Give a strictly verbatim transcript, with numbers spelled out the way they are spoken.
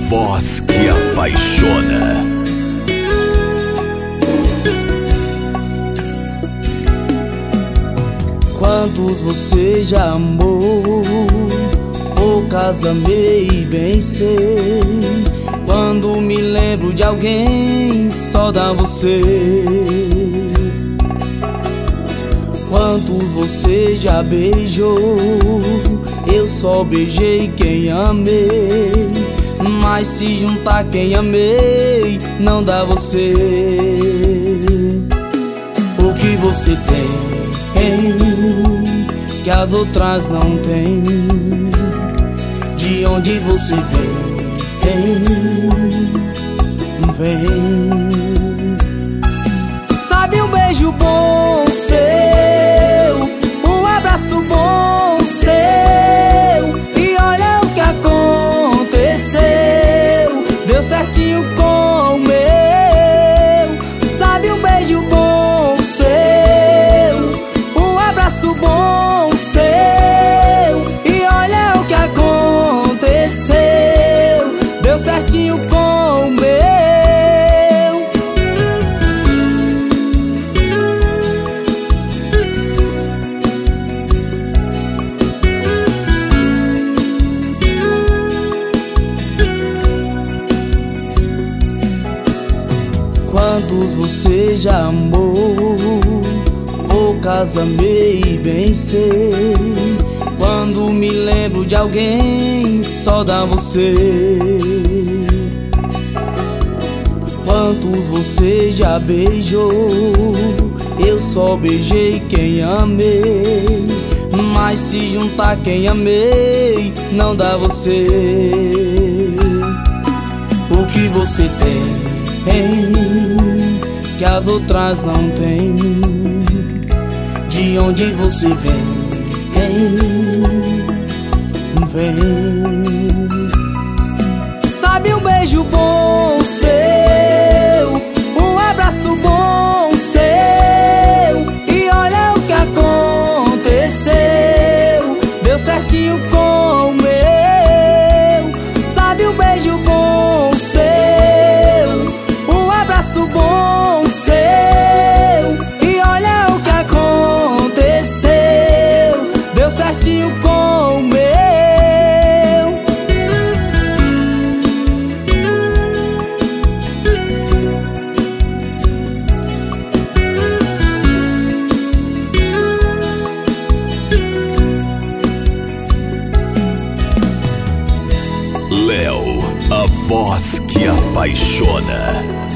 voz que apaixona. Quantos você já amou? Poucas amei, bem sei. Quando me lembro de alguém, só dá você. Quantos você já beijou? Eu só beijei quem amei, mas se juntar quem amei, não dá você. O que você tem que as outras não têm? De onde você vem, vem. Sabe um beijo bom seu, um abraço bom seu, e olha o que aconteceu, deu certinho com o meu. Sabe um beijo bom seu, um abraço bom seu, e olha o que aconteceu, deu certinho com o meu. Quantos você já amou? Poucas amei, bem sei. Quando me lembro de alguém, só dá você. Quantos você já beijou? Eu só beijei quem amei, mas se juntar quem amei, não dá você. O que você tem que as outras não têm? De onde você vem, vem. Sabe um beijo bom seu, um abraço bom seu, e olha o que aconteceu, deu certinho com o meu. Sabe um beijo bom seu, um abraço bom seu, e olha o que aconteceu, deu certinho com o meu. Léo, a voz que apaixona.